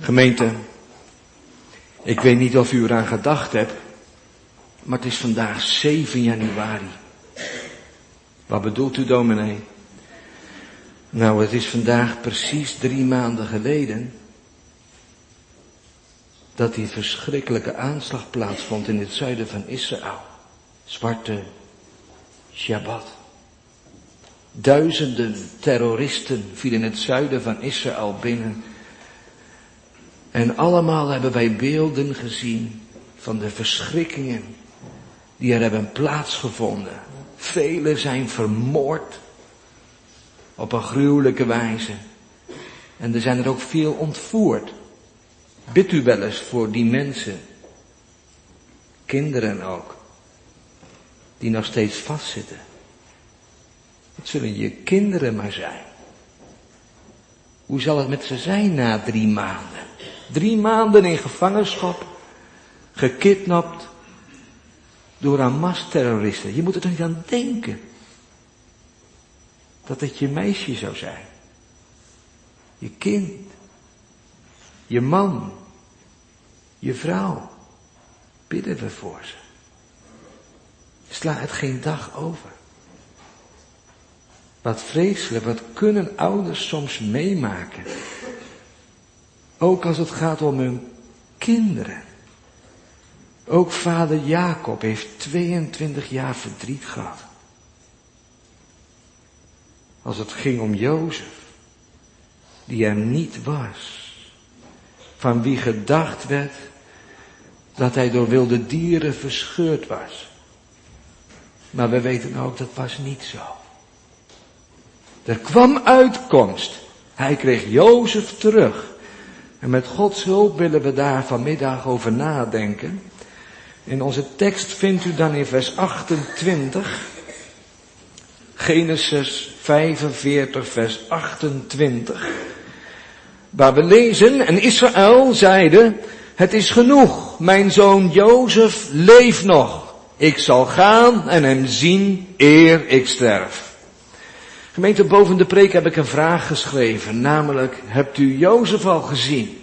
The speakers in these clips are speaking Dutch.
Gemeente, ik weet niet of u eraan gedacht hebt, maar het is vandaag 7 januari. Wat bedoelt u, dominee? Nou, het is vandaag precies 3 maanden geleden dat die verschrikkelijke aanslag plaatsvond in het zuiden van Israël. Zwarte Shabbat. Duizenden terroristen vielen in het zuiden van Israël binnen. En allemaal hebben wij beelden gezien van de verschrikkingen die er hebben plaatsgevonden. Velen zijn vermoord op een gruwelijke wijze. En er zijn er ook veel ontvoerd. Bidt u wel eens voor die mensen, kinderen ook, die nog steeds vastzitten. Het zullen je kinderen maar zijn. Hoe zal het met ze zijn na 3 maanden? 3 maanden in gevangenschap, gekidnapt door Hamas-terroristen. Je moet er toch niet aan denken dat het je meisje zou zijn. Je kind, je man, je vrouw. Bidden we voor ze. Sla het geen dag over. Wat vreselijk, wat kunnen ouders soms meemaken. Ook als het gaat om hun kinderen. Ook vader Jacob heeft 22 jaar verdriet gehad. Als het ging om Jozef, die er niet was. Van wie gedacht werd dat hij door wilde dieren verscheurd was. Maar we weten ook, dat was niet zo. Er kwam uitkomst. Hij kreeg Jozef terug. En met Gods hulp willen we daar vanmiddag over nadenken. In onze tekst vindt u dan in vers 28. Genesis 45 vers 28. Waar we lezen, en Israël zeide, het is genoeg, mijn zoon Jozef leeft nog. Ik zal gaan en hem zien eer ik sterf. Gemeente, boven de preek heb ik een vraag geschreven, namelijk, hebt u Jozef al gezien?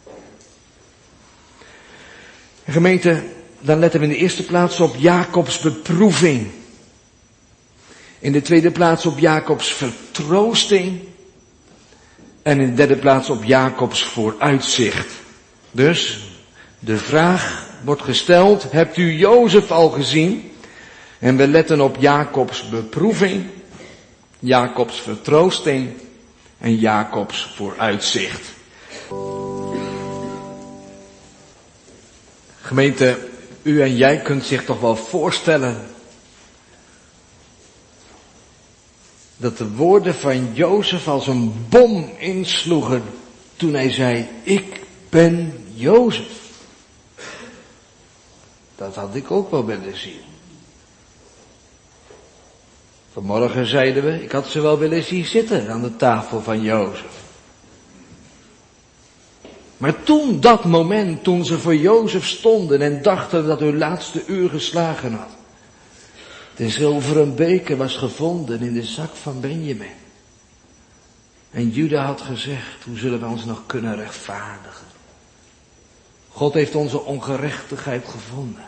Gemeente, dan letten we in de eerste plaats op Jacobs beproeving. In de tweede plaats op Jacobs vertroosting. En in de derde plaats op Jacobs vooruitzicht. Dus, de vraag wordt gesteld, hebt u Jozef al gezien? En we letten op Jacobs beproeving, Jacobs vertroosting en Jacobs vooruitzicht. Gemeente, u en jij kunt zich toch wel voorstellen dat de woorden van Jozef als een bom insloegen toen hij zei, ik ben Jozef. Dat had ik ook wel willen zien. Vanmorgen zeiden we, ik had ze wel willen zien zitten aan de tafel van Jozef. Maar toen, dat moment, toen ze voor Jozef stonden en dachten dat hun laatste uur geslagen had. De zilveren beker was gevonden in de zak van Benjamin. En Juda had gezegd, hoe zullen we ons nog kunnen rechtvaardigen? God heeft onze ongerechtigheid gevonden.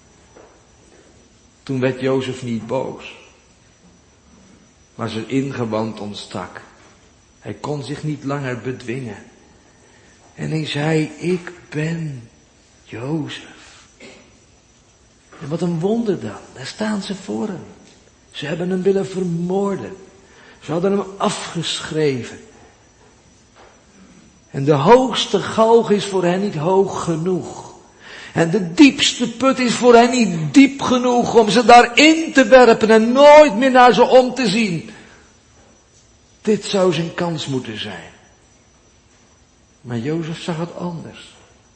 Toen werd Jozef niet boos. Maar zijn ingewand ontstak. Hij kon zich niet langer bedwingen. En hij zei, ik ben Jozef. En wat een wonder dan. Daar staan ze voor hem. Ze hebben hem willen vermoorden. Ze hadden hem afgeschreven. En de hoogste galg is voor hen niet hoog genoeg. En de diepste put is voor hen niet diep genoeg om ze daarin te werpen en nooit meer naar ze om te zien. Dit zou zijn kans moeten zijn. Maar Jozef zag het anders.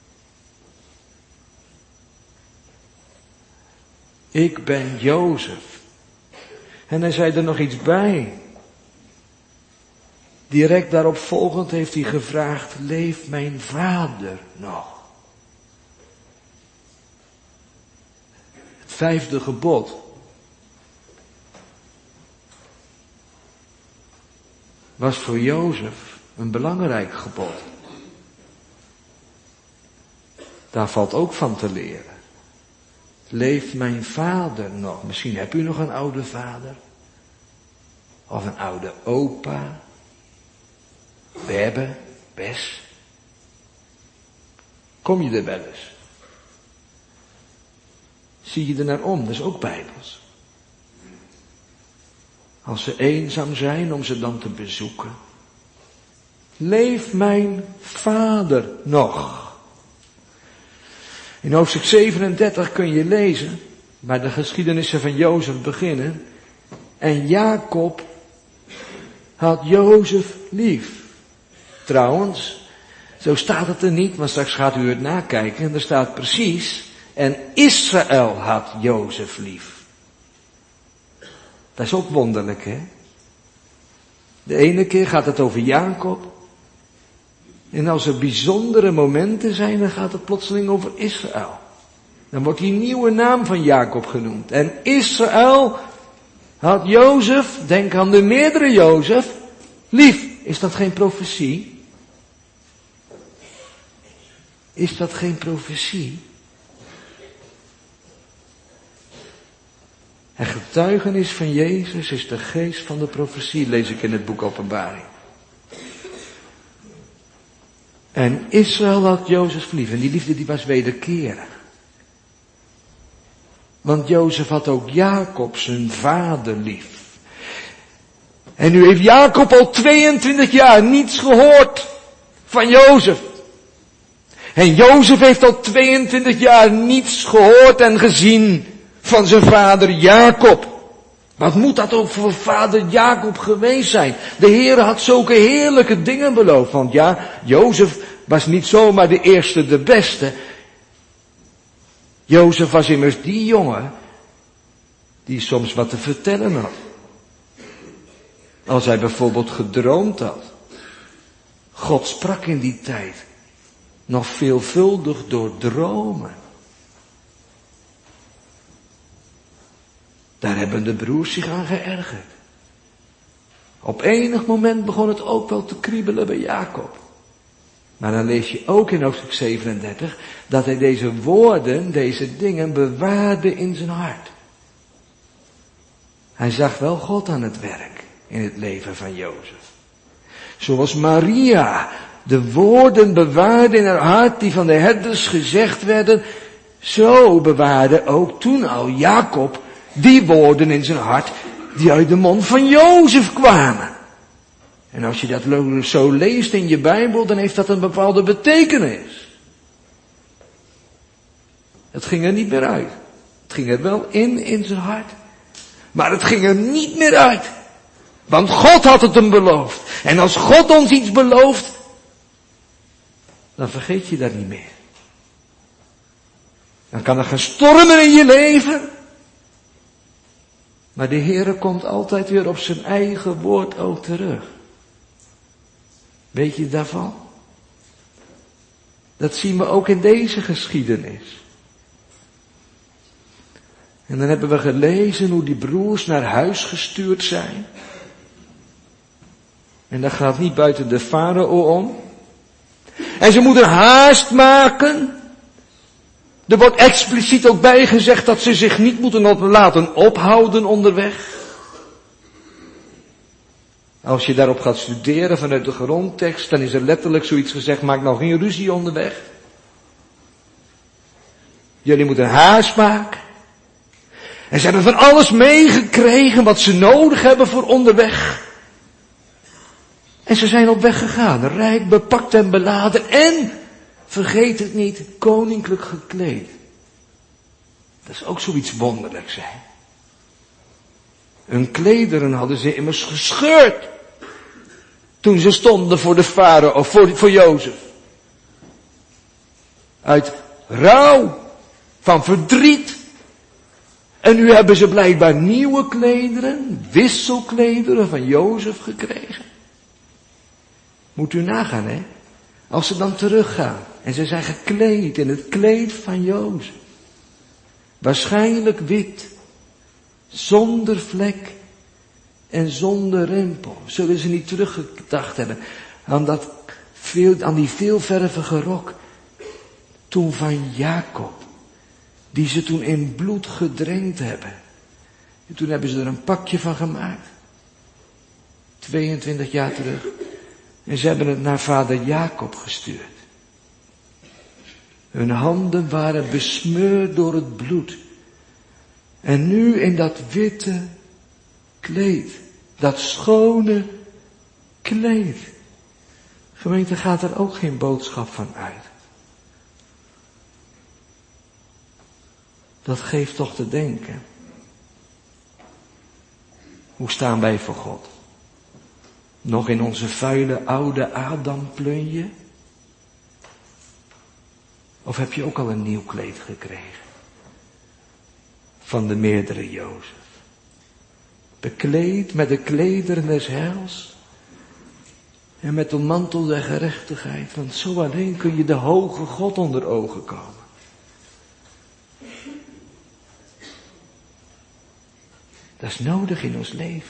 Ik ben Jozef. En hij zei er nog iets bij. Direct daarop volgend heeft hij gevraagd, leeft mijn vader nog? Het 5e gebod. Was voor Jozef een belangrijk gebod. Daar valt ook van te leren. Leeft mijn vader nog? Misschien heb u nog een oude vader. Of een oude opa. We hebben, Bes. Kom je er wel eens? Zie je er naar om? Dat is ook bijbels. Als ze eenzaam zijn, om ze dan te bezoeken. Leeft mijn vader nog? In hoofdstuk 37 kun je lezen, waar de geschiedenissen van Jozef beginnen. En Jacob had Jozef lief. Trouwens, zo staat het er niet, maar straks gaat u het nakijken. En er staat precies, en Israël had Jozef lief. Dat is ook wonderlijk, hè? De ene keer gaat het over Jacob. En als er bijzondere momenten zijn, dan gaat het plotseling over Israël. Dan wordt die nieuwe naam van Jacob genoemd. En Israël had Jozef, denk aan de meerdere Jozef, lief. Is dat geen profetie? Is dat geen profetie? Het getuigenis van Jezus is de geest van de profetie, lees ik in het boek Openbaring. En Israël had Jozef lief. En die liefde die was wederkerig. Want Jozef had ook Jacob, zijn vader, lief. En nu heeft Jacob al 22 jaar niets gehoord van Jozef. En Jozef heeft al 22 jaar niets gehoord en gezien van zijn vader Jacob. Wat moet dat ook voor vader Jacob geweest zijn? De Heer had zulke heerlijke dingen beloofd. Want ja, Jozef was niet zomaar de eerste, de beste. Jozef was immers die jongen die soms wat te vertellen had. Als hij bijvoorbeeld gedroomd had. God sprak in die tijd nog veelvuldig door dromen. Daar hebben de broers zich aan geërgerd. Op enig moment begon het ook wel te kriebelen bij Jacob. Maar dan lees je ook in hoofdstuk 37 dat hij deze woorden, deze dingen bewaarde in zijn hart. Hij zag wel God aan het werk in het leven van Jozef. Zoals Maria de woorden bewaarde in haar hart die van de herders gezegd werden, zo bewaarde ook toen al Jacob die woorden in zijn hart die uit de mond van Jozef kwamen. En als je dat zo leest in je Bijbel, dan heeft dat een bepaalde betekenis. Het ging er niet meer uit. Het ging er wel in zijn hart. Maar het ging er niet meer uit. Want God had het hem beloofd. En als God ons iets belooft, dan vergeet je dat niet meer. Dan kan er gaan stormen in je leven. Maar de Heere komt altijd weer op zijn eigen woord ook terug. Weet je daarvan? Dat zien we ook in deze geschiedenis. En dan hebben we gelezen hoe die broers naar huis gestuurd zijn. En dat gaat niet buiten de farao om. En ze moeten haast maken. Er wordt expliciet ook bijgezegd dat ze zich niet moeten laten ophouden onderweg. Als je daarop gaat studeren vanuit de grondtekst, dan is er letterlijk zoiets gezegd, maak nou geen ruzie onderweg. Jullie moeten haast maken. En ze hebben van alles meegekregen wat ze nodig hebben voor onderweg. En ze zijn op weg gegaan, rijk, bepakt en beladen en, vergeet het niet, koninklijk gekleed. Dat is ook zoiets wonderlijks, hè. Hun klederen hadden ze immers gescheurd. Toen ze stonden voor de farao, of voor Jozef. Uit rouw, van verdriet. En nu hebben ze blijkbaar nieuwe klederen, wisselklederen van Jozef gekregen. Moet u nagaan, hè. Als ze dan teruggaan en ze zijn gekleed in het kleed van Jozef. Waarschijnlijk wit, zonder vlek en zonder rimpel. Zullen ze niet teruggedacht hebben aan die veelvervige rok toen van Jacob, die ze toen in bloed gedrenkt hebben. En toen hebben ze er een pakje van gemaakt. 22 jaar terug. En ze hebben het naar vader Jacob gestuurd. Hun handen waren besmeurd door het bloed. En nu in dat witte kleed, dat schone kleed. Gemeente, gaat er ook geen boodschap van uit. Dat geeft toch te denken. Hoe staan wij voor God? Nog in onze vuile oude Adam-plunje? Of heb je ook al een nieuw kleed gekregen? Van de meerdere Jozef. Bekleed met de klederen des heils. En met de mantel der gerechtigheid. Want zo alleen kun je de hoge God onder ogen komen. Dat is nodig in ons leven.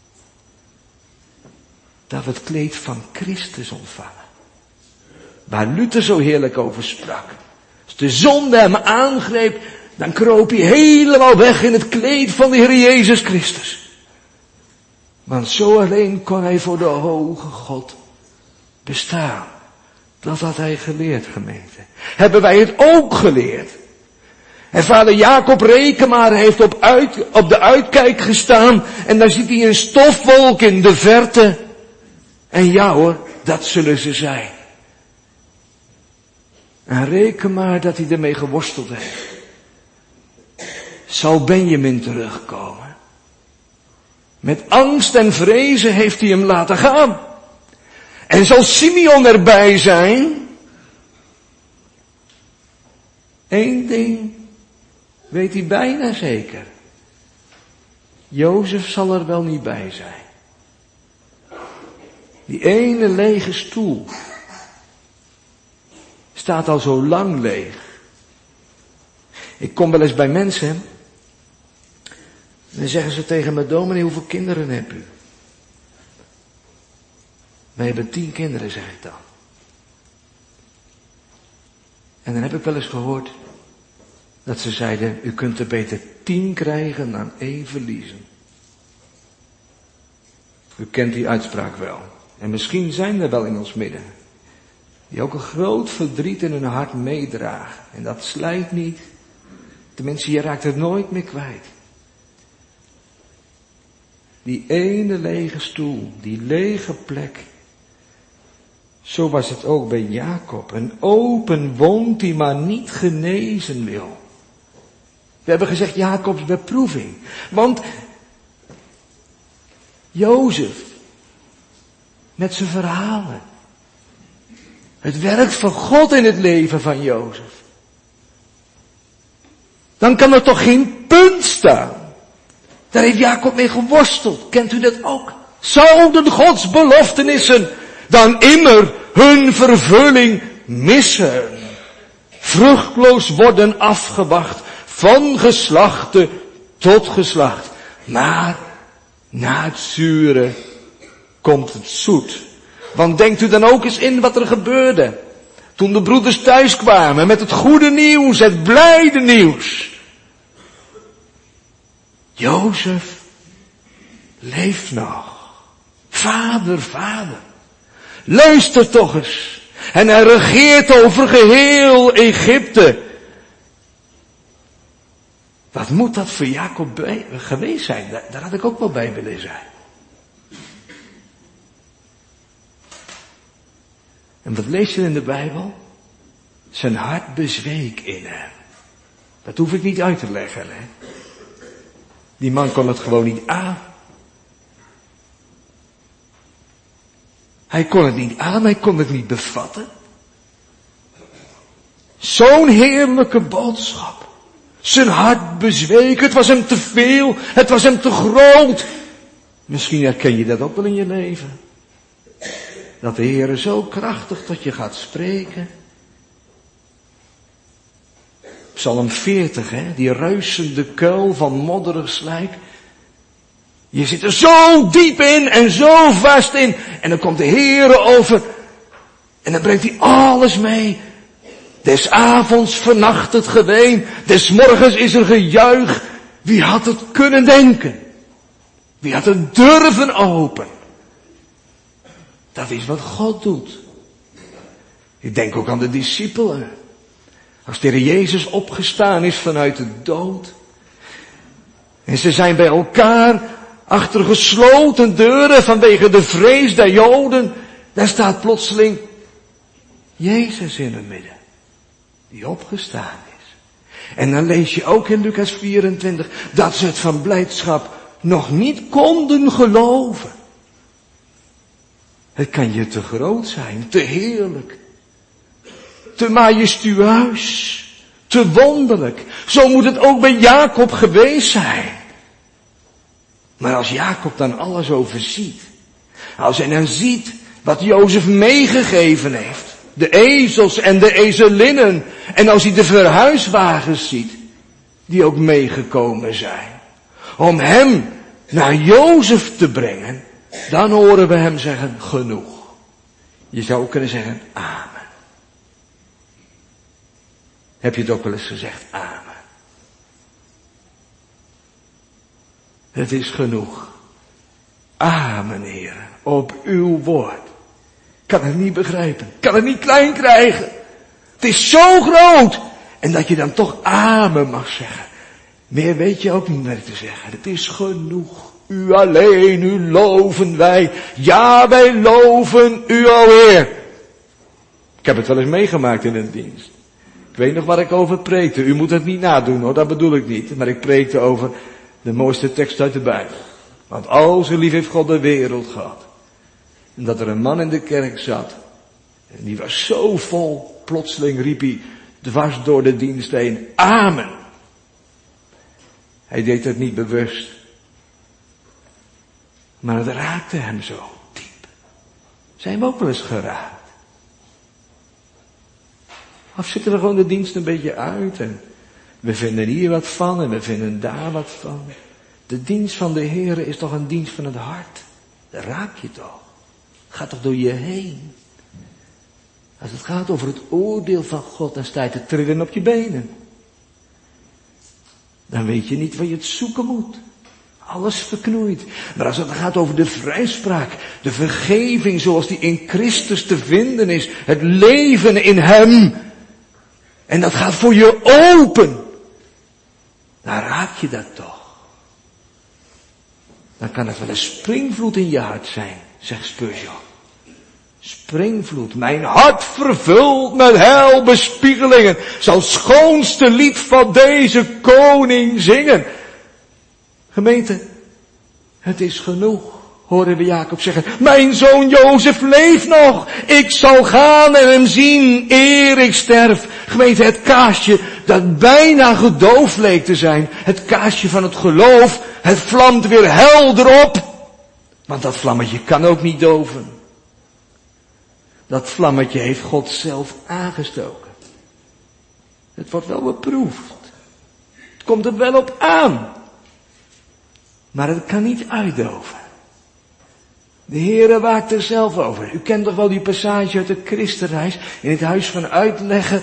Dat we het kleed van Christus ontvangen. Waar Luther zo heerlijk over sprak. Als de zonde hem aangreep, dan kroop hij helemaal weg in het kleed van de Heer Jezus Christus. Want zo alleen kon hij voor de hoge God bestaan. Dat had hij geleerd, gemeente. Hebben wij het ook geleerd? En vader Jacob Rekemaar heeft op de uitkijk gestaan. En daar ziet hij een stofwolk in de verte. En ja hoor, dat zullen ze zijn. En reken maar dat hij ermee geworsteld heeft. Zal Benjamin terugkomen? Met angst en vrezen heeft hij hem laten gaan. En zal Simeon erbij zijn? Eén ding weet hij bijna zeker. Jozef zal er wel niet bij zijn. Die ene lege stoel staat al zo lang leeg. Ik kom wel eens bij mensen en dan zeggen ze tegen me: dominee, hoeveel kinderen hebt u? Wij hebben 10 kinderen, zeg ik dan. En dan heb ik wel eens gehoord dat ze zeiden: u kunt er beter 10 krijgen dan 1 verliezen. U kent die uitspraak wel. En misschien zijn er wel in ons midden die ook een groot verdriet in hun hart meedragen. En dat slijt niet. Tenminste, je raakt het nooit meer kwijt. Die ene lege stoel, die lege plek. Zo was het ook bij Jacob. Een open wond die maar niet genezen wil. We hebben gezegd Jacobs beproeving. Want Jozef, met zijn verhalen. Het werkt van God in het leven van Jozef. Dan kan er toch geen punt staan. Daar heeft Jacob mee geworsteld. Kent u dat ook? Zouden Gods beloftenissen dan immer hun vervulling missen? Vruchtloos worden afgewacht van geslachte tot geslacht. Maar na het zure komt het zoet. Want denkt u dan ook eens in wat er gebeurde toen de broeders thuis kwamen met het goede nieuws, het blijde nieuws. Jozef leeft nog. Vader, vader. Luister toch eens. En hij regeert over geheel Egypte. Wat moet dat voor Jacob geweest zijn? Daar had ik ook wel bij willen zijn. En wat lees je in de Bijbel? Zijn hart bezweek in hem. Dat hoef ik niet uit te leggen, hè. Die man kon het gewoon niet aan. Hij kon het niet aan, hij kon het niet bevatten. Zo'n heerlijke boodschap. Zijn hart bezweek, het was hem te veel, het was hem te groot. Misschien herken je dat ook wel in je leven. Dat de Heer zo krachtig tot je gaat spreken. Psalm 40, hè, die ruisende kuil van modderig slijk. Je zit er zo diep in en zo vast in. En dan komt de Heer over. En dan brengt hij alles mee. Des avonds vernacht het geween, des morgens is er gejuich. Wie had het kunnen denken? Wie had het durven open? Dat is wat God doet. Ik denk ook aan de discipelen. Als de Heer Jezus opgestaan is vanuit de dood. En ze zijn bij elkaar achter gesloten deuren vanwege de vrees der Joden. Daar staat plotseling Jezus in het midden. Die opgestaan is. En dan lees je ook in Lucas 24 dat ze het van blijdschap nog niet konden geloven. Het kan je te groot zijn, te heerlijk, te majestueus, te wonderlijk. Zo moet het ook bij Jacob geweest zijn. Maar als Jacob dan alles overziet, als hij dan ziet wat Jozef meegegeven heeft, de ezels en de ezelinnen, en als hij de verhuiswagens ziet, die ook meegekomen zijn, om hem naar Jozef te brengen, dan horen we hem zeggen, genoeg. Je zou ook kunnen zeggen, amen. Heb je het ook wel eens gezegd, amen. Het is genoeg. Amen, Heer, op uw woord. Kan het niet begrijpen, kan het niet klein krijgen. Het is zo groot. En dat je dan toch amen mag zeggen. Meer weet je ook niet meer te zeggen. Het is genoeg. U alleen, u loven wij. Ja, wij loven u alweer. Ik heb het wel eens meegemaakt in een dienst. Ik weet nog waar ik over preekte. U moet het niet nadoen hoor, dat bedoel ik niet. Maar ik preekte over de mooiste tekst uit de Bijbel. Want al zo lief heeft God de wereld gehad. En dat er een man in de kerk zat. En die was zo vol. Plotseling riep hij dwars door de dienst heen. Amen. Hij deed het niet bewust. Maar het raakte hem zo diep. Zijn we ook wel eens geraakt? Of zitten we gewoon de dienst een beetje uit en we vinden hier wat van en we vinden daar wat van. De dienst van de Heer is toch een dienst van het hart. Daar raak je toch. Gaat toch door je heen. Als het gaat over het oordeel van God, dan sta je te trillen op je benen. Dan weet je niet waar je het zoeken moet. Alles verknoeit. Maar als het gaat over de vrijspraak, de vergeving zoals die in Christus te vinden is, het leven in Hem, en dat gaat voor je open, dan raak je dat toch. Dan kan het wel een springvloed in je hart zijn, zegt Spurgeon. Springvloed, mijn hart vervuld met heilbespiegelingen, zal het schoonste lied van deze koning zingen. Gemeente, het is genoeg, horen we Jacob zeggen. Mijn zoon Jozef leeft nog. Ik zal gaan en hem zien eer ik sterf. Gemeente, het kaarsje dat bijna gedoofd leek te zijn. Het kaarsje van het geloof. Het vlamt weer helder op. Want dat vlammetje kan ook niet doven. Dat vlammetje heeft God zelf aangestoken. Het wordt wel beproefd. Het komt er wel op aan. Maar het kan niet uitdoven. De Heere waakt er zelf over. U kent toch wel die passage uit de Christenreis in het huis van uitleggen.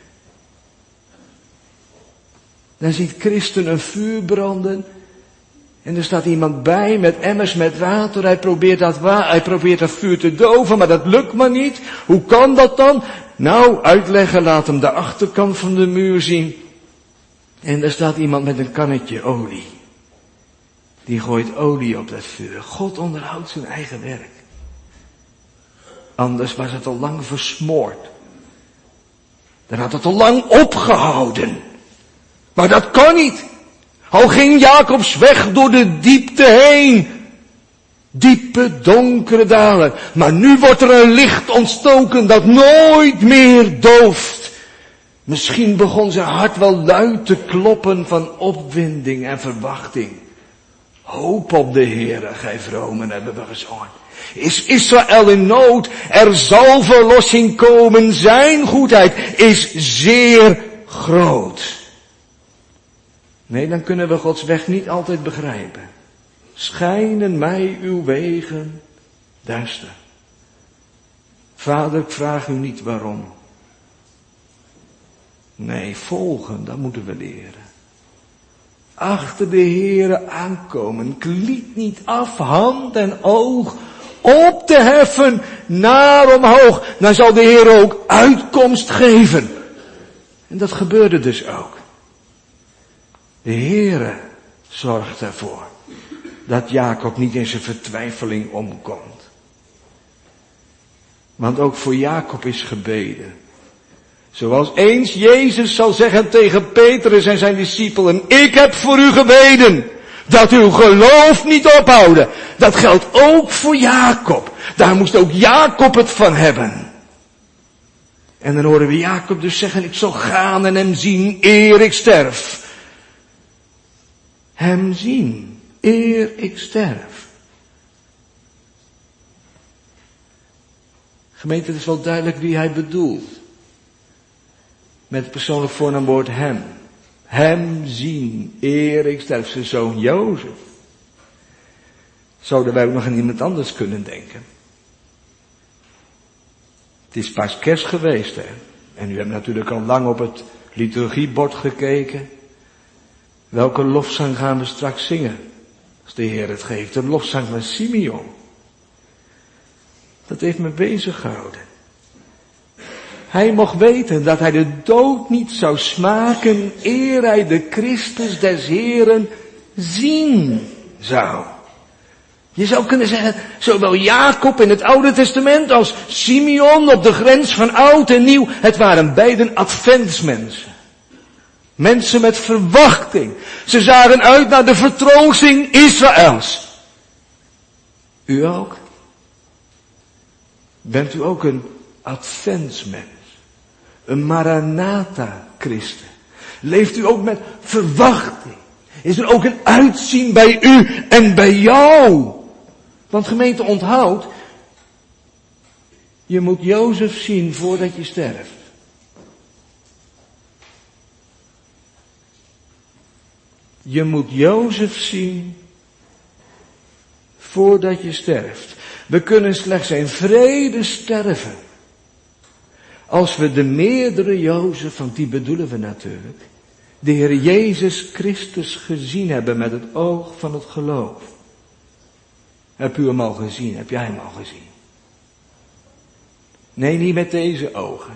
Dan ziet Christen een vuur branden. En er staat iemand bij met emmers met water. Hij probeert dat vuur te doven, maar dat lukt maar niet. Hoe kan dat dan? Nou, uitleggen, laat hem de achterkant van de muur zien. En er staat iemand met een kannetje olie. Die gooit olie op dat vuur. God onderhoudt zijn eigen werk. Anders was het al lang versmoord. Dan had het al lang opgehouden. Maar dat kan niet. Al ging Jacobs weg door de diepte heen. Diepe, donkere dalen. Maar nu wordt er een licht ontstoken dat nooit meer dooft. Misschien begon zijn hart wel luid te kloppen van opwinding en verwachting. Hoop op de Heere, gij vromen, hebben we gezongen. Is Israël in nood? Er zal verlossing komen. Zijn goedheid is zeer groot. Nee, dan kunnen we Gods weg niet altijd begrijpen. Schijnen mij uw wegen duister. Vader, ik vraag u niet waarom. Nee, volgen, dat moeten we leren. Achter de Heere aankomen. Kliet niet af, hand en oog op te heffen naar omhoog. Dan zal de Heer ook uitkomst geven. En dat gebeurde dus ook. De Heere zorgt ervoor dat Jacob niet in zijn vertwijfeling omkomt. Want ook voor Jacob is gebeden. Zoals eens Jezus zal zeggen tegen Petrus en zijn discipelen: ik heb voor u gebeden, dat uw geloof niet ophouden. Dat geldt ook voor Jacob. Daar moest ook Jacob het van hebben. En dan horen we Jacob dus zeggen: ik zal gaan en hem zien eer ik sterf. Hem zien eer ik sterf. Gemeente, het is wel duidelijk wie hij bedoelt. Met het persoonlijk voornaamwoord hem. Hem zien eer ik sterf. Zijn zoon Jozef. Zouden wij ook nog aan iemand anders kunnen denken? Het is pas kerst geweest, hè. En u hebt natuurlijk al lang op het liturgiebord gekeken. Welke lofzang gaan we straks zingen? Als de Heer het geeft. Een lofzang van Simeon. Dat heeft me bezig gehouden. Hij mocht weten dat hij de dood niet zou smaken eer hij de Christus des Heren zien zou. Je zou kunnen zeggen, zowel Jacob in het Oude Testament als Simeon op de grens van oud en nieuw, het waren beiden adventsmensen. Mensen met verwachting. Ze zagen uit naar de vertroosting Israëls. U ook? Bent u ook een adventsmens? Een Maranatha-christen? Leeft u ook met verwachting? Is er ook een uitzien bij u en bij jou? Want gemeente, onthoud, je moet Jozef zien voordat je sterft. Je moet Jozef zien voordat je sterft. We kunnen slechts in vrede sterven als we de meerdere Jozef, want die bedoelen we natuurlijk, de Heer Jezus Christus gezien hebben met het oog van het geloof. Heb u hem al gezien? Heb jij hem al gezien? Nee, niet met deze ogen.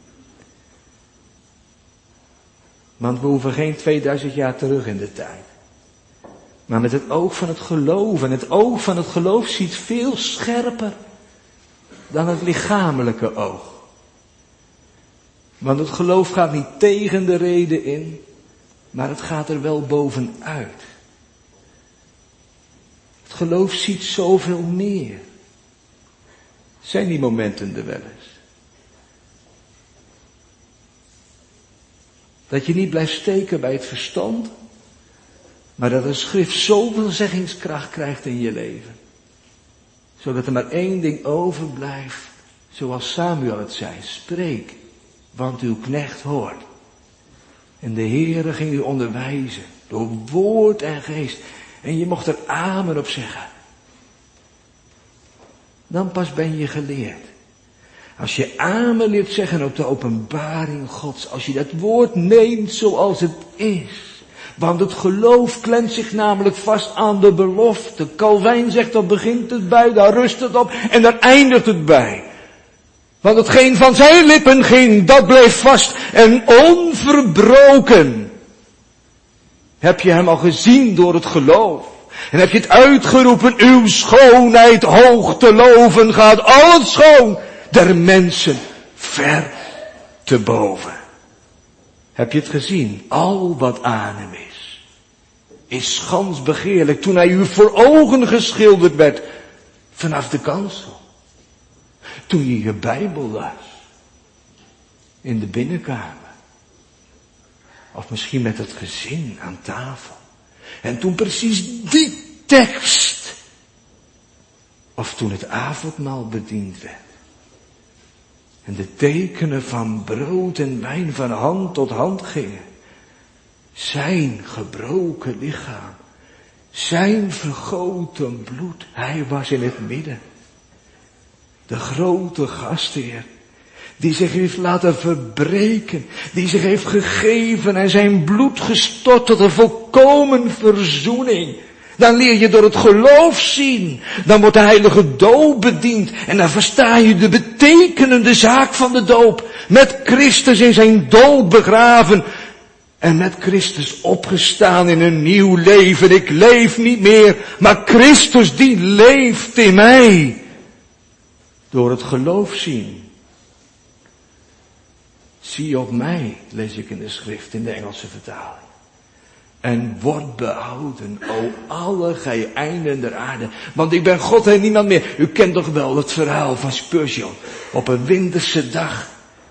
Want we hoeven geen 2000 jaar terug in de tijd. Maar met het oog van het geloof. En het oog van het geloof ziet veel scherper dan het lichamelijke oog. Want het geloof gaat niet tegen de reden in, maar het gaat er wel bovenuit. Het geloof ziet zoveel meer. Zijn die momenten er wel eens? Dat je niet blijft steken bij het verstand, maar dat de schrift zoveel zeggingskracht krijgt in je leven. Zodat er maar één ding overblijft, zoals Samuel het zei: spreek, want uw knecht hoort. En de Heere ging u onderwijzen, door woord en geest. En je mocht er amen op zeggen. Dan pas ben je geleerd. Als je amen leert zeggen op de openbaring Gods. Als je dat woord neemt zoals het is. Want het geloof klemt zich namelijk vast aan de belofte. Calvijn zegt, daar begint het bij, daar rust het op en daar eindigt het bij. Want hetgeen van zijn lippen ging, dat bleef vast en onverbroken. Heb je hem al gezien door het geloof? En heb je het uitgeroepen, uw schoonheid hoog te loven gaat al het schoon der mensen ver te boven. Heb je het gezien? Al wat aan hem is gans begeerlijk toen hij u voor ogen geschilderd werd vanaf de kansel. Toen je je Bijbel las. In de binnenkamer. Of misschien met het gezin aan tafel. En toen precies die tekst. Of toen het avondmaal bediend werd. En de tekenen van brood en wijn van hand tot hand gingen. Zijn gebroken lichaam. Zijn vergoten bloed. Hij was in het midden. De grote gastheer. Die zich heeft laten verbreken. Die zich heeft gegeven en zijn bloed gestort tot een volkomen verzoening. Dan leer je door het geloof zien. Dan wordt de heilige doop bediend. En dan versta je de betekenende zaak van de doop. Met Christus in zijn dood begraven. En met Christus opgestaan in een nieuw leven. Ik leef niet meer, maar Christus die leeft in mij. Door het geloof zien. Zie op mij, lees ik in de schrift, in de Engelse vertaling. En word behouden, o alle gij einden der aarde. Want ik ben God en niemand meer. U kent toch wel het verhaal van Spurgeon. Op een winterse dag.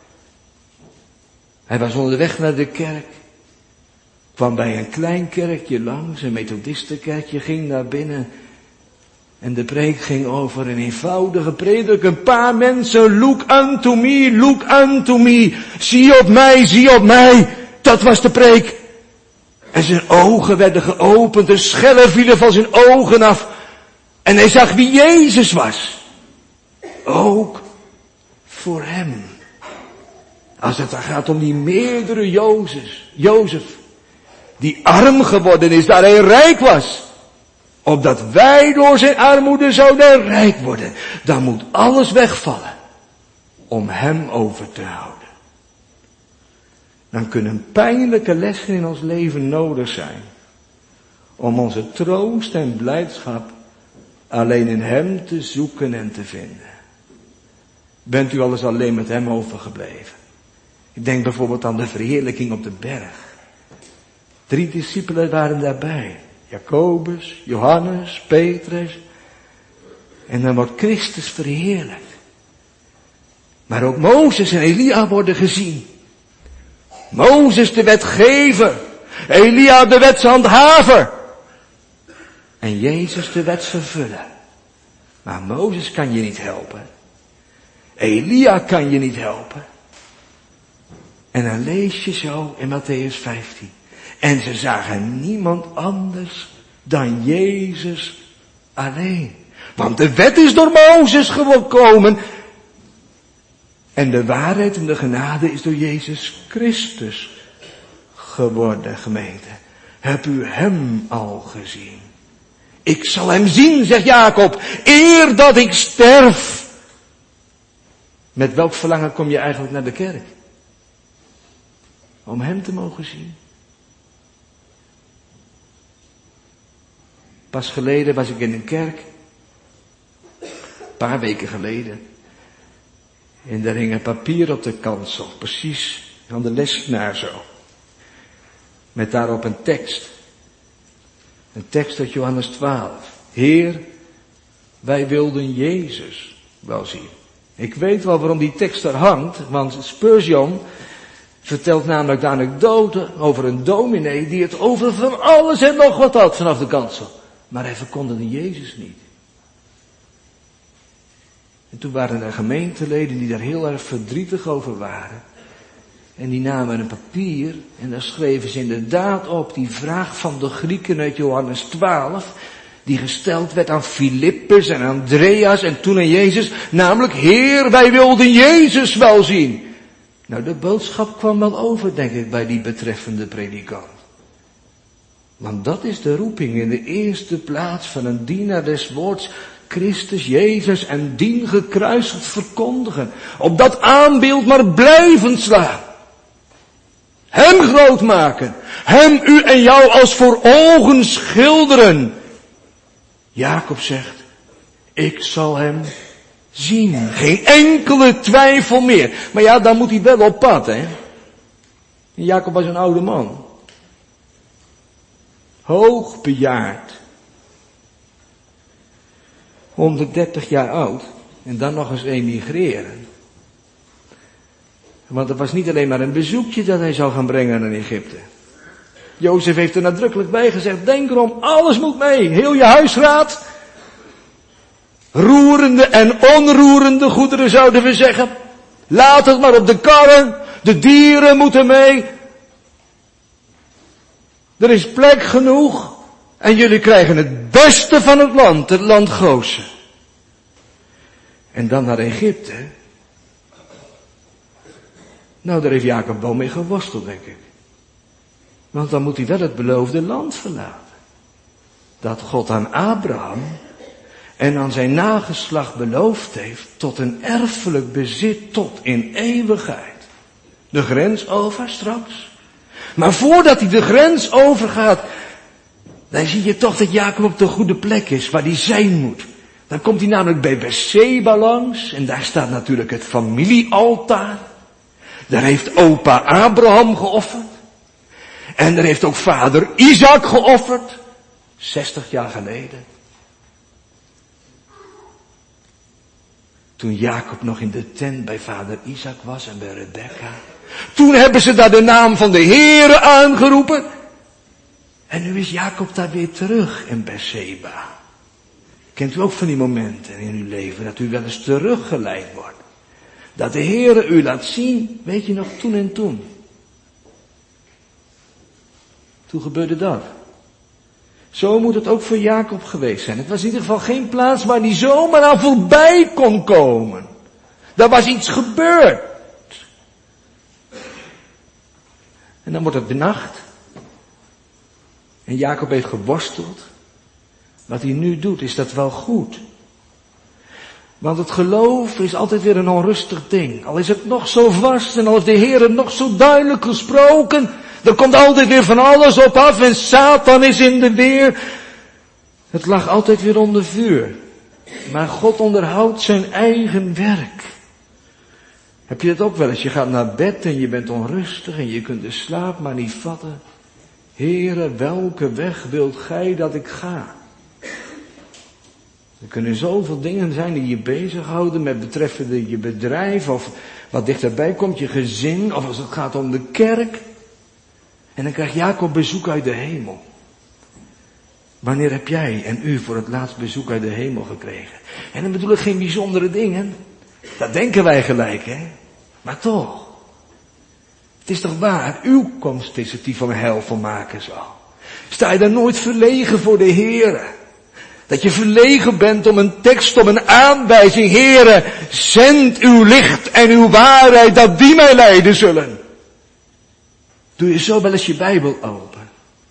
Hij was onderweg naar de kerk. Kwam bij een klein kerkje langs, een methodistenkerkje, ging naar binnen. En de preek ging over een eenvoudige predik. Een paar mensen, look unto me, look unto me. Zie op mij, zie op mij. Dat was de preek. En zijn ogen werden geopend, de schellen vielen van zijn ogen af. En hij zag wie Jezus was. Ook voor hem. Als het dan gaat om die meerdere Jozef, die arm geworden is, daar hij rijk was. Opdat wij door zijn armoede zouden rijk worden. Dan moet alles wegvallen om hem over te houden. Dan kunnen pijnlijke lessen in ons leven nodig zijn. Om onze troost en blijdschap alleen in hem te zoeken en te vinden. Bent u alles alleen met hem overgebleven? Ik denk bijvoorbeeld aan de verheerlijking op de berg. 3 discipelen waren daarbij. Jacobus, Johannes, Petrus. En dan wordt Christus verheerlijkt. Maar ook Mozes en Elia worden gezien. Mozes de wetgever. Elia de wetshandhaver. En Jezus de wetsvervuller. Maar Mozes kan je niet helpen. Elia kan je niet helpen. En dan lees je zo in Mattheüs 15. En ze zagen niemand anders dan Jezus alleen. Want de wet is door Mozes gekomen. En de waarheid en de genade is door Jezus Christus geworden, gemeente. Heb u hem al gezien? Ik zal hem zien, zegt Jacob, eer dat ik sterf. Met welk verlangen kom je eigenlijk naar de kerk? Om hem te mogen zien. Pas geleden was ik in een kerk. Een paar weken geleden. En daar hing een papier op de kansel. Precies aan de lesnaar zo. Met daarop een tekst. Een tekst uit Johannes 12. Heer, wij wilden Jezus wel zien. Ik weet wel waarom die tekst er hangt. Want Spurgeon vertelt namelijk de anekdote over een dominee die het over van alles en nog wat had vanaf de kansel. Maar hij verkondigde Jezus niet. En toen waren er gemeenteleden die daar heel erg verdrietig over waren. En die namen een papier en daar schreven ze inderdaad op die vraag van de Grieken uit Johannes 12. Die gesteld werd aan Filippus en Andreas en toen aan Jezus. Namelijk, Heer, wij wilden Jezus wel zien. Nou, de boodschap kwam wel over, denk ik, bij die betreffende predikant. Want dat is de roeping in de eerste plaats van een dienaar des woords. Christus, Jezus en dien gekruisigd verkondigen. Op dat aanbeeld maar blijven slaan. Hem groot maken. Hem, u en jou als voor ogen schilderen. Jacob zegt, ik zal hem zien. Geen enkele twijfel meer. Maar ja, dan moet hij wel op pad, hè. En Jacob was een oude man. Hoogbejaard. 130 jaar oud. En dan nog eens emigreren. Want het was niet alleen maar een bezoekje dat hij zou gaan brengen naar Egypte. Jozef heeft er nadrukkelijk bij gezegd, denk erom, alles moet mee. Heel je huisraad. Roerende en onroerende goederen zouden we zeggen. Laat het maar op de karren. De dieren moeten mee. Er is plek genoeg. En jullie krijgen het beste van het land Gozen. En dan naar Egypte. Nou, daar heeft Jacob wel mee geworsteld, denk ik. Want dan moet hij wel het beloofde land verlaten. Dat God aan Abraham en aan zijn nageslacht beloofd heeft tot een erfelijk bezit tot in eeuwigheid. De grens over straks. Maar voordat hij de grens overgaat, dan zie je toch dat Jacob op de goede plek is, waar hij zijn moet. Dan komt hij namelijk bij Berseba langs, en daar staat natuurlijk het familiealtaar. Daar heeft opa Abraham geofferd. En daar heeft ook vader Isaac geofferd. 60 jaar geleden. Toen Jacob nog in de tent bij vader Isaac was en bij Rebekka. Toen hebben ze daar de naam van de Heere aangeroepen. En nu is Jacob daar weer terug in Berseba. Kent u ook van die momenten in uw leven dat u wel eens teruggeleid wordt? Dat de Heere u laat zien, weet je nog, toen en toen. Toen gebeurde dat. Zo moet het ook voor Jacob geweest zijn. Het was in ieder geval geen plaats waar hij zomaar aan voorbij kon komen. Daar was iets gebeurd. En dan wordt het de nacht. En Jacob heeft geworsteld. Wat hij nu doet, is dat wel goed. Want het geloof is altijd weer een onrustig ding. Al is het nog zo vast en al heeft de Heer het nog zo duidelijk gesproken. Er komt altijd weer van alles op af en Satan is in de weer. Het lag altijd weer onder vuur. Maar God onderhoudt zijn eigen werk. Heb je dat ook wel eens? Je gaat naar bed en je bent onrustig en je kunt de slaap maar niet vatten. Heere, welke weg wilt gij dat ik ga? Er kunnen zoveel dingen zijn die je bezighouden met betreffende je bedrijf of wat dichterbij komt, je gezin of als het gaat om de kerk. En dan krijgt Jacob bezoek uit de hemel. Wanneer heb jij en u voor het laatst bezoek uit de hemel gekregen? En dan bedoel ik geen bijzondere dingen. Dat denken wij gelijk, hè. Maar toch. Het is toch waar, uw komst is het die van heil volmaken zal. Sta je dan nooit verlegen voor de Heere? Dat je verlegen bent om een tekst, om een aanwijzing. Heere, zend uw licht en uw waarheid, dat die mij leiden zullen. Doe je zo wel eens je Bijbel open.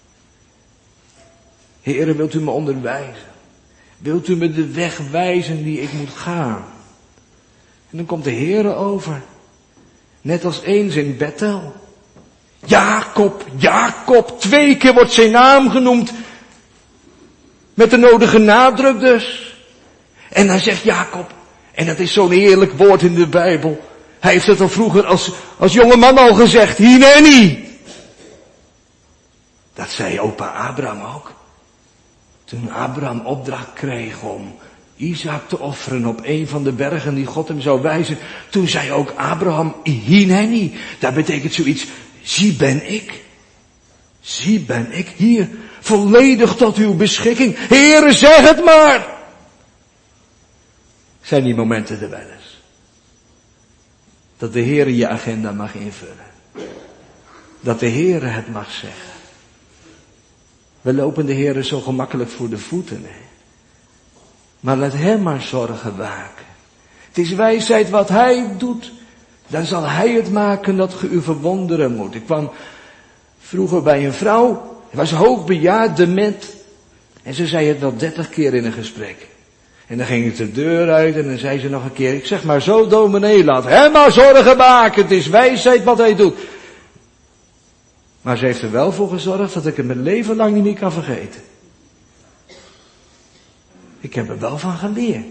Heere, wilt u me onderwijzen? Wilt u me de weg wijzen die ik moet gaan? En dan komt de Heere over. Net als eens in Bethel. Jacob, Jacob, 2 keer wordt zijn naam genoemd. Met de nodige nadruk dus. En dan zegt Jacob, en dat is zo'n heerlijk woord in de Bijbel. Hij heeft het al vroeger als jonge man al gezegd, Hineni. Dat zei opa Abraham ook. Toen Abraham opdracht kreeg om Isaac te offeren op een van de bergen die God hem zou wijzen. Toen zei ook Abraham, Hineni. Dat betekent zoiets, zie ben ik. Zie ben ik hier, volledig tot uw beschikking. Heere, zeg het maar. Zijn die momenten er wel eens? Dat de Heere je agenda mag invullen. Dat de Heere het mag zeggen. We lopen de Heere zo gemakkelijk voor de voeten, hè. Maar laat hem maar zorgen waken. Het is wijsheid wat hij doet. Dan zal hij het maken dat ge u verwonderen moet. Ik kwam vroeger bij een vrouw. Hij was hoogbejaard, dement. En ze zei het wel 30 keer in een gesprek. En dan ging ik de deur uit en dan zei ze nog een keer. Ik zeg maar zo, dominee, laat hem maar zorgen waken. Het is wijsheid wat hij doet. Maar ze heeft er wel voor gezorgd dat ik het mijn leven lang niet meer kan vergeten. Ik heb er wel van geleerd.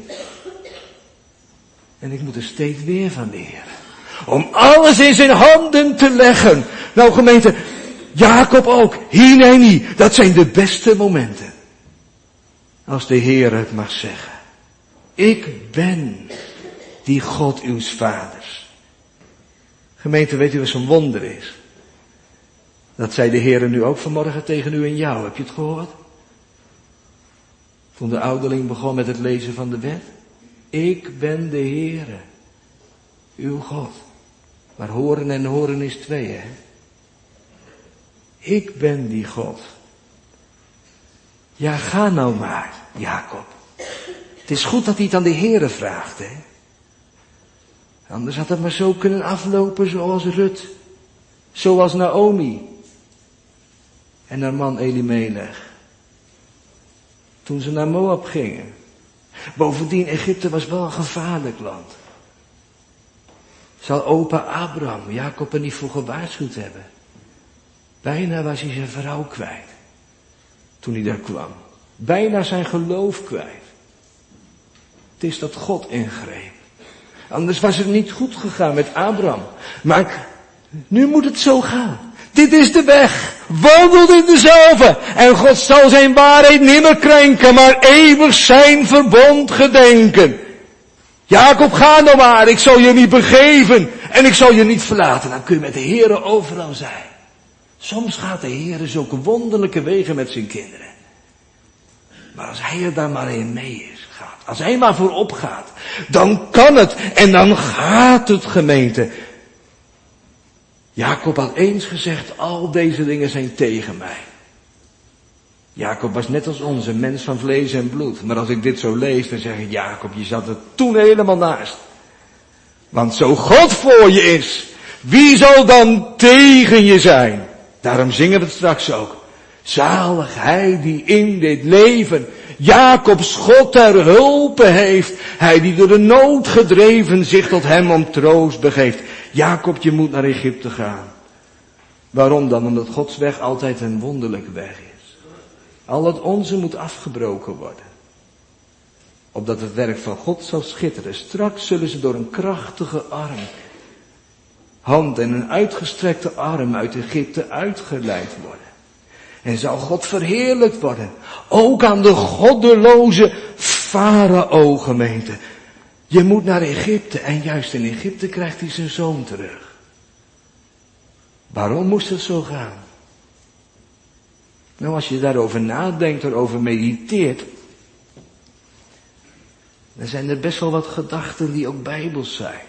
En ik moet er steeds weer van leren. Om alles in zijn handen te leggen. Nou gemeente, Jacob ook. Hineni, dat zijn de beste momenten. Als de Heer het mag zeggen. Ik ben die God uws vaders. Gemeente, weet u wat zo'n wonder is? Dat zei de Heer nu ook vanmorgen tegen u en jou. Heb je het gehoord? Toen de ouderling begon met het lezen van de wet. Ik ben de Heere, uw God. Maar horen en horen is 2, hè. Ik ben die God. Ja, ga nou maar, Jacob. Het is goed dat hij het aan de Heere vraagt, hè. Anders had het maar zo kunnen aflopen zoals Rut. Zoals Naomi. En haar man Elimelech. Toen ze naar Moab gingen. Bovendien, Egypte was wel een gevaarlijk land. Zal opa Abraham Jacob er niet voor gewaarschuwd hebben? Bijna was hij zijn vrouw kwijt. Toen hij daar kwam. Bijna zijn geloof kwijt. Het is dat God ingreep. Anders was het niet goed gegaan met Abraham. Maar nu moet het zo gaan. Dit is de weg. Wandelt in dezelfde. En God zal zijn waarheid nimmer krenken, maar eeuwig zijn verbond gedenken. Jacob, ga nou maar. Ik zal je niet begeven. En ik zal je niet verlaten. Dan kun je met de Heere overal zijn. Soms gaat de Heere zulke wonderlijke wegen met zijn kinderen. Maar als hij er daar maar in mee is, gaat. Als hij maar voorop gaat. Dan kan het. En dan gaat het, gemeente. Jacob had eens gezegd, al deze dingen zijn tegen mij. Jacob was net als ons, een mens van vlees en bloed. Maar als ik dit zo lees, dan zeg ik, Jacob, je zat er toen helemaal naast. Want zo God voor je is, wie zal dan tegen je zijn? Daarom zingen we het straks ook. Zalig hij die in dit leven Jacobs God ter hulpe heeft. Hij die door de nood gedreven zich tot hem om troost begeeft. Jacob, je moet naar Egypte gaan. Waarom dan? Omdat Gods weg altijd een wonderlijke weg is. Al het onze moet afgebroken worden. Opdat het werk van God zal schitteren. Straks zullen ze door een krachtige hand en een uitgestrekte arm uit Egypte uitgeleid worden. En zal God verheerlijkt worden. Ook aan de goddeloze farao, gemeente. Je moet naar Egypte en juist in Egypte krijgt hij zijn zoon terug. Waarom moest het zo gaan? Nou, als je daarover nadenkt, erover mediteert, dan zijn er best wel wat gedachten die ook bijbels zijn.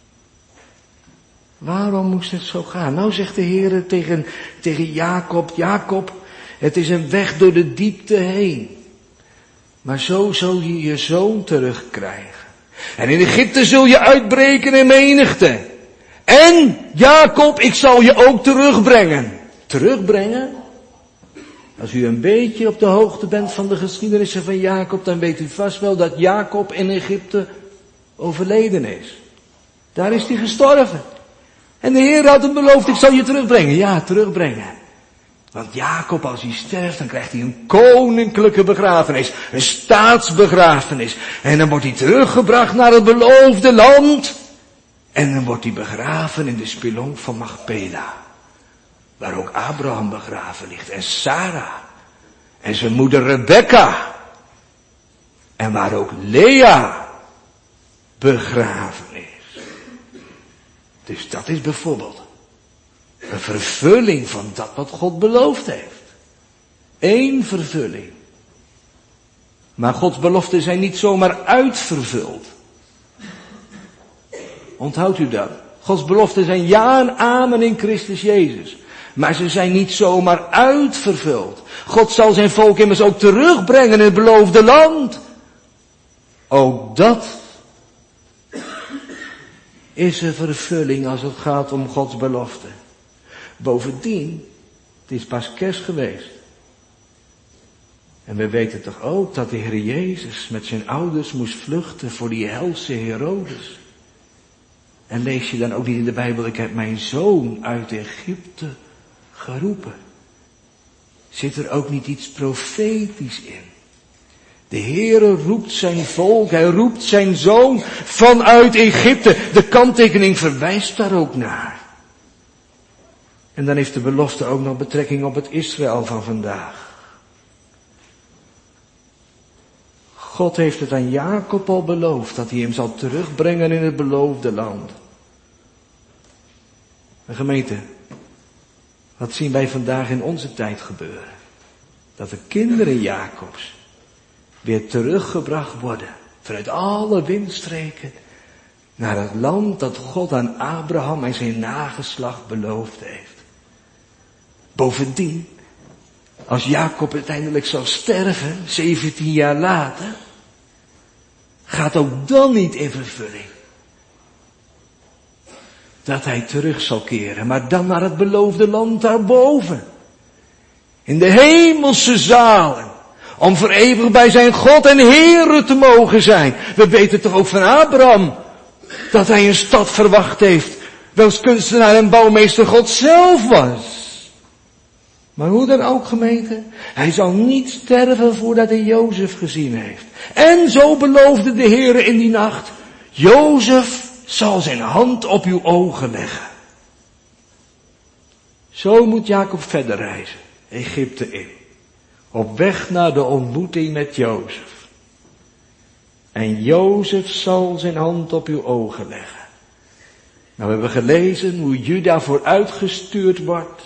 Waarom moest het zo gaan? Nou zegt de Heer tegen Jacob, Jacob, het is een weg door de diepte heen. Maar zo zul je je zoon terugkrijgen. En in Egypte zul je uitbreken in menigte. En, Jacob, ik zal je ook terugbrengen. Terugbrengen? Als u een beetje op de hoogte bent van de geschiedenissen van Jacob, dan weet u vast wel dat Jacob in Egypte overleden is. Daar is hij gestorven. En de Heer had hem beloofd, ik zal je terugbrengen. Ja, terugbrengen. Want Jacob, als hij sterft, dan krijgt hij een koninklijke begrafenis. Een staatsbegrafenis. En dan wordt hij teruggebracht naar het beloofde land. En dan wordt hij begraven in de spelonk van Machpela. Waar ook Abraham begraven ligt. En Sarah. En zijn moeder Rebecca. En waar ook Lea begraven is. Dus dat is bijvoorbeeld een vervulling van dat wat God beloofd heeft. Eén vervulling. Maar Gods beloften zijn niet zomaar uitvervuld. Onthoudt u dat? Gods beloften zijn ja en amen in Christus Jezus. Maar ze zijn niet zomaar uitvervuld. God zal zijn volk immers ook terugbrengen in het beloofde land. Ook dat is een vervulling als het gaat om Gods belofte. Bovendien, het is pas kerst geweest. En we weten toch ook dat de Heer Jezus met zijn ouders moest vluchten voor die helse Herodes. En lees je dan ook niet in de Bijbel, ik heb mijn zoon uit Egypte geroepen. Zit er ook niet iets profetisch in? De Heere roept zijn volk, hij roept zijn zoon vanuit Egypte. De kanttekening verwijst daar ook naar. En dan heeft de belofte ook nog betrekking op het Israël van vandaag. God heeft het aan Jacob al beloofd dat hij hem zal terugbrengen in het beloofde land. En gemeente, wat zien wij vandaag in onze tijd gebeuren? Dat de kinderen Jacobs weer teruggebracht worden vanuit alle windstreken naar het land dat God aan Abraham en zijn nageslacht beloofd heeft. Bovendien, als Jacob uiteindelijk zal sterven, 17 jaar later, gaat ook dan niet in vervulling. dat hij terug zal keren, maar dan naar het beloofde land daarboven. In de hemelse zalen, om voor eeuwig bij zijn God en Heere te mogen zijn. We weten toch ook van Abraham, dat hij een stad verwacht heeft, welks kunstenaar en bouwmeester God zelf was. Maar hoe dan ook, gemeente, hij zal niet sterven voordat hij Jozef gezien heeft. En zo beloofde de Heere in die nacht, Jozef zal zijn hand op uw ogen leggen. Zo moet Jacob verder reizen, Egypte in, op weg naar de ontmoeting met Jozef. En Jozef zal zijn hand op uw ogen leggen. Nou, we hebben gelezen hoe Juda vooruitgestuurd wordt.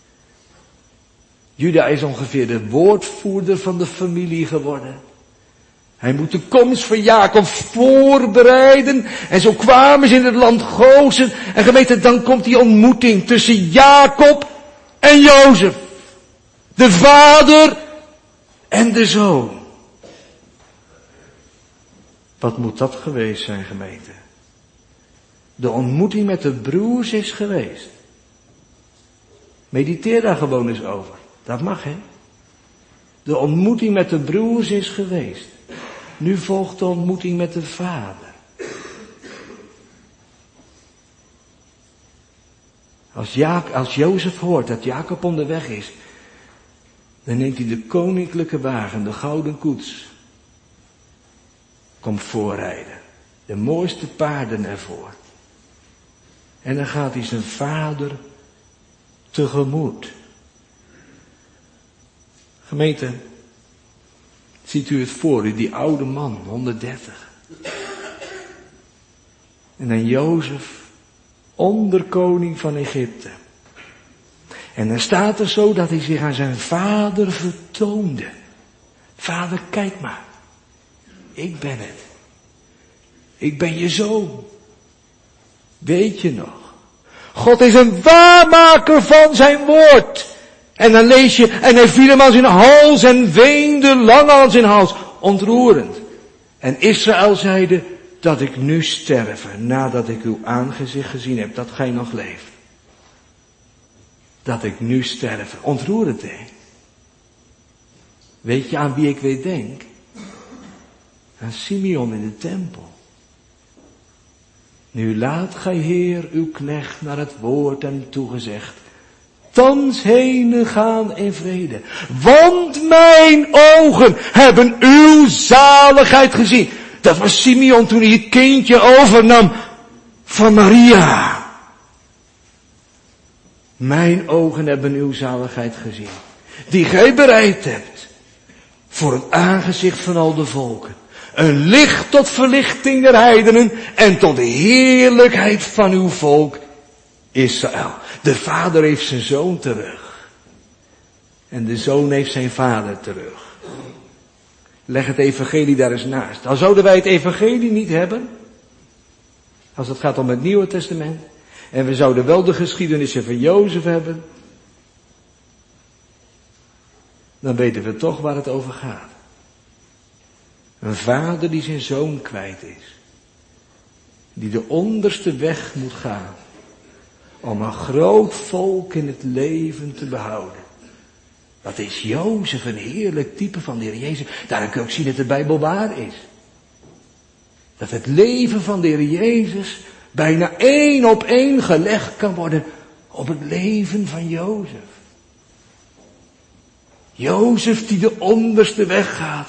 Juda is ongeveer de woordvoerder van de familie geworden. Hij moet de komst van Jacob voorbereiden. En zo kwamen ze in het land Gozen. En gemeente, dan komt die ontmoeting tussen Jacob en Jozef. De vader en de zoon. Wat moet dat geweest zijn, gemeente? De ontmoeting met de broers is geweest. Mediteer daar gewoon eens over. Dat mag, hè? De ontmoeting met de broers is geweest. Nu volgt de ontmoeting met de vader. Als Jozef hoort dat Jacob onderweg is, dan neemt hij de koninklijke wagen, de gouden koets. Komt voorrijden. De mooiste paarden ervoor. En dan gaat hij zijn vader tegemoet. Gemeente, ziet u het voor u, die oude man, 130. En dan Jozef, onderkoning van Egypte. En dan staat er zo dat hij zich aan zijn vader vertoonde. Vader, kijk maar. Ik ben het. Ik ben je zoon. Weet je nog? God is een waarmaker van zijn woord. En dan lees je, en hij viel hem aan zijn hals en weende lang aan zijn hals. Ontroerend. En Israël zeide, dat ik nu sterven, nadat ik uw aangezicht gezien heb, dat gij nog leeft. Dat ik nu sterven. Ontroerend, hè? Weet je aan wie ik weer denk? Aan Simeon in de tempel. Nu laat gij, Heer, uw knecht naar het woord hem toegezegd. Thans heen gaan in vrede. Want mijn ogen hebben uw zaligheid gezien. Dat was Simeon toen hij het kindje overnam van Maria. Mijn ogen hebben uw zaligheid gezien. Die gij bereid hebt. Voor het aangezicht van al de volken. Een licht tot verlichting der heidenen. En tot de heerlijkheid van uw volk Israël. De vader heeft zijn zoon terug. En de zoon heeft zijn vader terug. Leg het evangelie daar eens naast. Al zouden wij het evangelie niet hebben. Als het gaat om het Nieuwe Testament. En we zouden wel de geschiedenissen van Jozef hebben. Dan weten we toch waar het over gaat. Een vader die zijn zoon kwijt is. Die de onderste weg moet gaan. Om een groot volk in het leven te behouden. Dat is Jozef, een heerlijk type van de Heer Jezus. Daarom kun je ook zien dat de Bijbel waar is. Dat het leven van de Heer Jezus bijna 1 op 1 gelegd kan worden op het leven van Jozef. Jozef die de onderste weg gaat.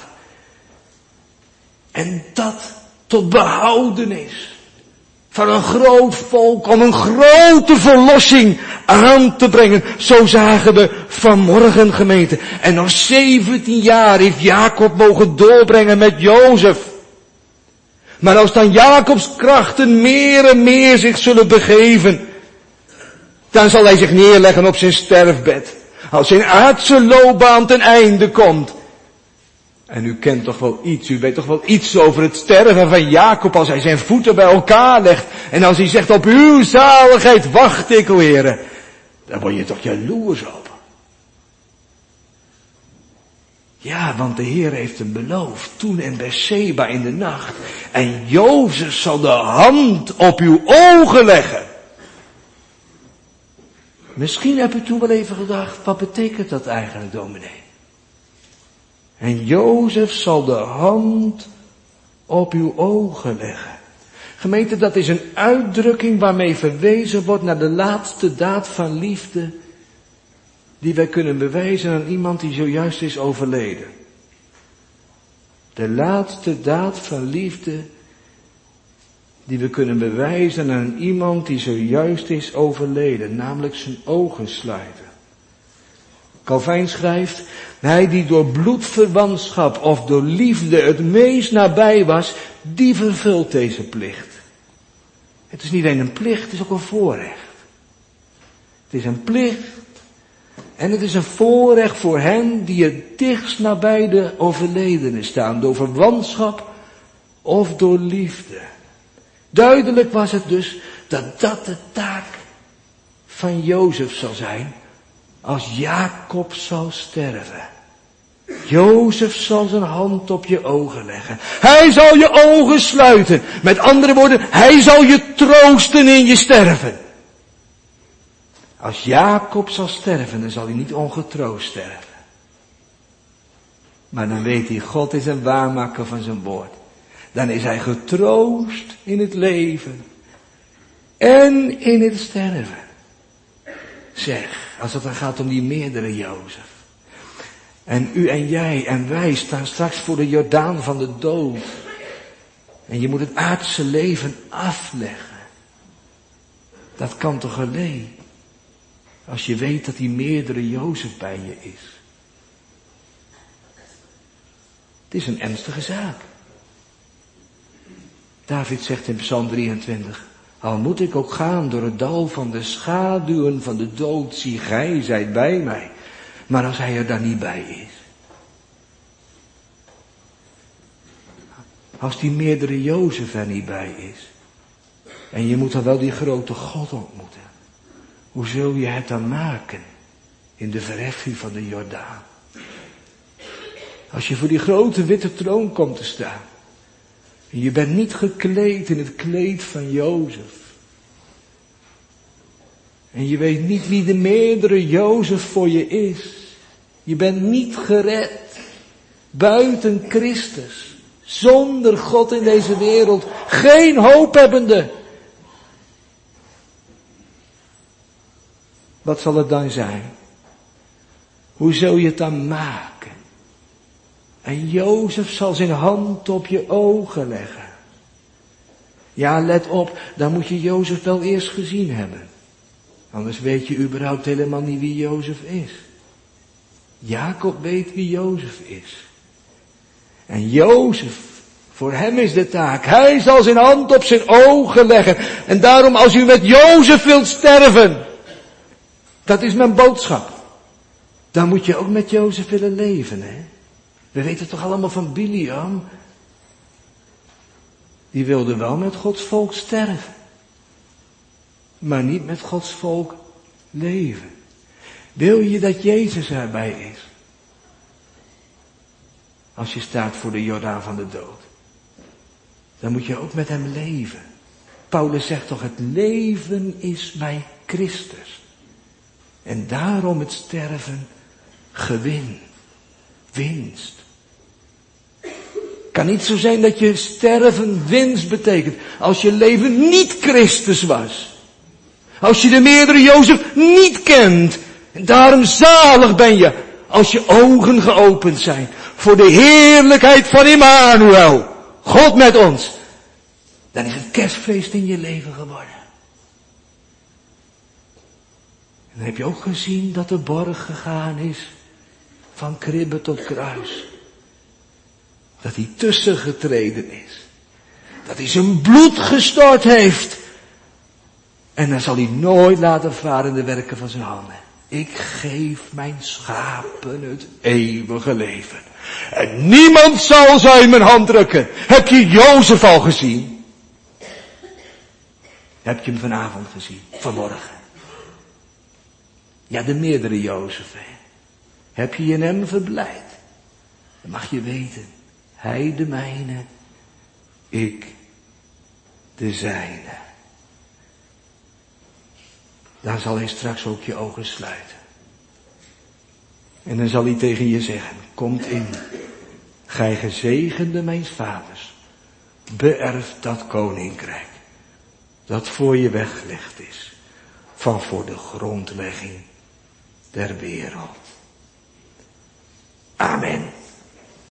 En dat tot behoudenis van een groot volk om een grote verlossing aan te brengen. Zo zagen we vanmorgen, gemeente. En nog 17 jaar heeft Jacob mogen doorbrengen met Jozef. Maar als dan Jacobs krachten meer en meer zich zullen begeven, dan zal hij zich neerleggen op zijn sterfbed. Als zijn aardse loopbaan ten einde komt. En u kent toch wel iets, u weet toch wel iets over het sterven van Jacob als hij zijn voeten bij elkaar legt. En als hij zegt, op uw zaligheid wacht ik, o Heere. Daar word je toch jaloers op. Ja, want de Heer heeft hem beloofd, toen in Berseba in de nacht. En Jozef zal de hand op uw ogen leggen. Misschien heb u toen wel even gedacht, wat betekent dat eigenlijk, dominee? En Jozef zal de hand op uw ogen leggen. Gemeente, dat is een uitdrukking waarmee verwezen wordt naar de laatste daad van liefde die wij kunnen bewijzen aan iemand die zojuist is overleden. De laatste daad van liefde die we kunnen bewijzen aan iemand die zojuist is overleden, namelijk zijn ogen sluiten. Calvijn schrijft, hij die door bloedverwantschap of door liefde het meest nabij was, die vervult deze plicht. Het is niet alleen een plicht, het is ook een voorrecht. Het is een plicht en het is een voorrecht voor hen die het dichtst nabij de overledene staan, door verwantschap of door liefde. Duidelijk was het dus dat dat de taak van Jozef zal zijn als Jacob zal sterven. Jozef zal zijn hand op je ogen leggen. Hij zal je ogen sluiten. Met andere woorden, hij zal je troosten in je sterven. Als Jacob zal sterven, dan zal hij niet ongetroost sterven. Maar dan weet hij, God is een waarmaker van zijn woord. Dan is hij getroost in het leven en in het sterven. Zeg, als het dan gaat om die meerdere Jozef. En u en jij en wij staan straks voor de Jordaan van de dood. En je moet het aardse leven afleggen. Dat kan toch alleen als je weet dat die meerdere Jozef bij je is. Het is een ernstige zaak. David zegt in Psalm 23, al moet ik ook gaan door het dal van de schaduwen van de dood, zie gij zijt bij mij. Maar als hij er dan niet bij is. Als die meerdere Jozef er niet bij is. En je moet dan wel die grote God ontmoeten. Hoe zul je het dan maken in de verheffing van de Jordaan? Als je voor die grote witte troon komt te staan. En je bent niet gekleed in het kleed van Jozef. En je weet niet wie de meerdere Jozef voor je is. Je bent niet gered. Buiten Christus. Zonder God in deze wereld. Geen hoop hebbende. Wat zal het dan zijn? Hoe zul je het dan maken? En Jozef zal zijn hand op je ogen leggen. Ja, let op, dan moet je Jozef wel eerst gezien hebben. Anders weet je überhaupt helemaal niet wie Jozef is. Jacob weet wie Jozef is. En Jozef, voor hem is de taak. Hij zal zijn hand op zijn ogen leggen. En daarom als u met Jozef wilt sterven, dat is mijn boodschap. Dan moet je ook met Jozef willen leven, hè. We weten toch allemaal van Biliam. Die wilde wel met Gods volk sterven. Maar niet met Gods volk leven. Wil je dat Jezus erbij is? Als je staat voor de Jordaan van de dood. Dan moet je ook met hem leven. Paulus zegt toch, het leven is bij Christus. En daarom het sterven gewin. Winst. Kan niet zo zijn dat je sterven winst betekent. Als je leven niet Christus was. Als je de meerdere Jozef niet kent. En daarom zalig ben je. Als je ogen geopend zijn. Voor de heerlijkheid van Immanuel. God met ons. Dan is het kerstfeest in je leven geworden. En dan heb je ook gezien dat de borg gegaan is. Van kribbe tot kruis. Dat hij tussen getreden is. Dat hij zijn bloed gestort heeft. En dan zal hij nooit laten varen de werken van zijn handen. Ik geef mijn schapen het eeuwige leven. En niemand zal ze in mijn hand drukken. Heb je Jozef al gezien? Heb je hem vanavond gezien? Vanmorgen? Ja, de meerdere Jozef. Hè? Heb je in hem verblijd? Dan mag je weten. Hij de mijne. Ik de zijne. dan zal hij straks ook je ogen sluiten. En dan zal hij tegen je zeggen, komt in, gij gezegende mijns vaders, beërft dat koninkrijk, dat voor je weggelegd is, van voor de grondlegging der wereld. Amen.